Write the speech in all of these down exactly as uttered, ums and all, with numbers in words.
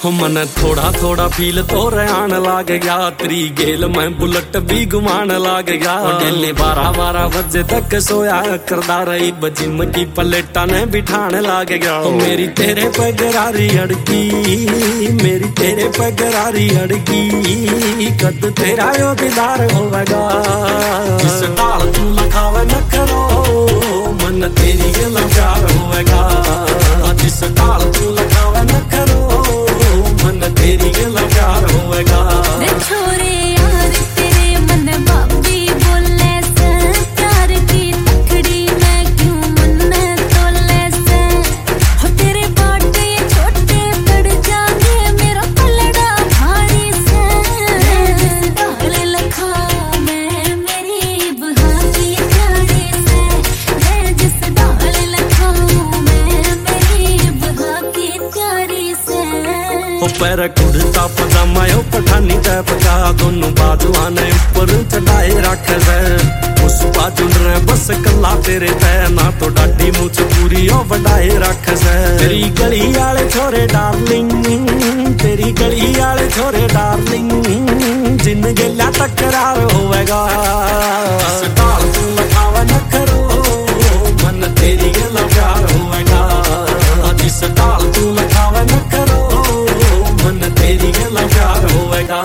मन थोड़ा थोड़ा फील तो आन लग गया, तेरी गेल मैं बुलेट भी घुमान लग गया। डेली बारह बारह बजे तक सोया करदा रही, जिम की प्लेटा ने बिठाने लग गया। मेरी तेरे पे गरारी अड़की, मेरी तेरे पे गरारी अड़की, कद तेरा यो दीदार होवेगा। जिस दाल तू लखावे न करो, मन तेरी गल प्यार होवेगा। जिस दाल तू लखावे न करो, मन तेरी गल प्यार होवेगा। छोरे यार तेरे मन बाबी बोले से, प्यार की तकड़ी में क्यों मन तोले से। हो तेरे बाटे छोटे पड़ जाएंगे, मेरा पलड़ा भारी से। जिस डाल लखा मैं मेरी बहा की प्यारी से, जिस डाल लखा मैं मेरी बहा की प्यारी से। पैर कुड़ता पजामा ओ पठानी टैप का, दोनों बाजुआ ने ऊपर चढ़ाए रख है। उस बाजू ने बस कला तेरे तै, ना तो डाडी मुझ पूरी ओ बढ़ाए रख है। तेरी गली आले छोरे डार्लिंग, तेरी गली आले छोरे डार्लिंग, जिन गेला तकरार होवेगा। इस दाल तू लखावा न करो, मन तेरी गल प्यार होवेगा। जिस दाल तू लखावा न करो, मन तेरी गल प्यार होवेगा।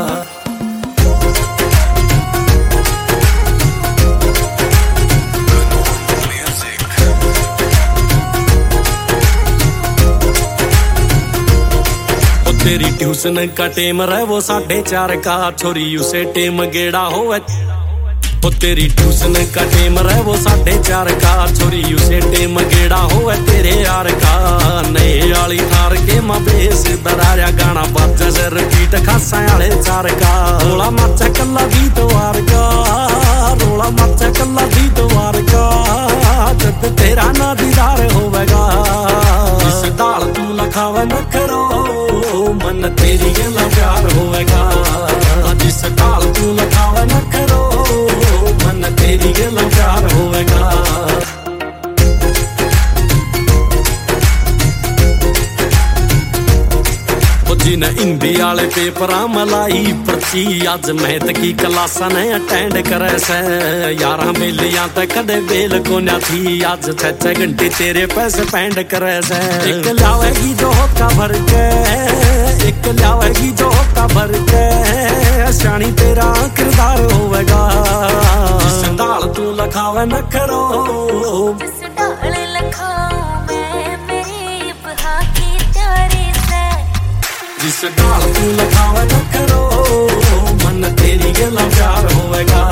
तेरी ट्यूशन का टेम रहे वो साढ़े चार का, छोरी उसे टेम गेड़ा होवे। ओ तेरी ट्यूशन का टेम रहे वो साढ़े चार का, छोरी उसे टेम गेड़ा होवे तेरे यार का। नए आली थार के मां बेस दराया, गाना बाजा से रिपीट खासा आले चार का। रोला मचा कल्ला भी द्वार का, रोला मचा कल्ला भी द्वार का, जब तेरा ना दीदार होवेगा। इस दाल तू लखावे न करो, मन तेरी गल प्यार होवेगा। जिस दाल तू लखावे न करो, मन तेरी गल प्यार होवेगा। जिन्हें हिंदी आले पेपरा मलाई पर्ची, अज मैथ की क्लासा ने अटेंड करे से। यारा मेलियां तक कदे बेल को न थी, अज छह छह घंटे तेरे पैसे पेंड करे से। एक लावेगी जो होता भर के, एक लावेगी जो होता भर के, शानी तेरा किरदार होवेगा। जिस दाल तू लखावे न करो, जिस डाल लखा मैं मेरी बहा की प्यारी से। जिस डाल तू लखावे न करो, मन तेरी गल प्यार होवेगा।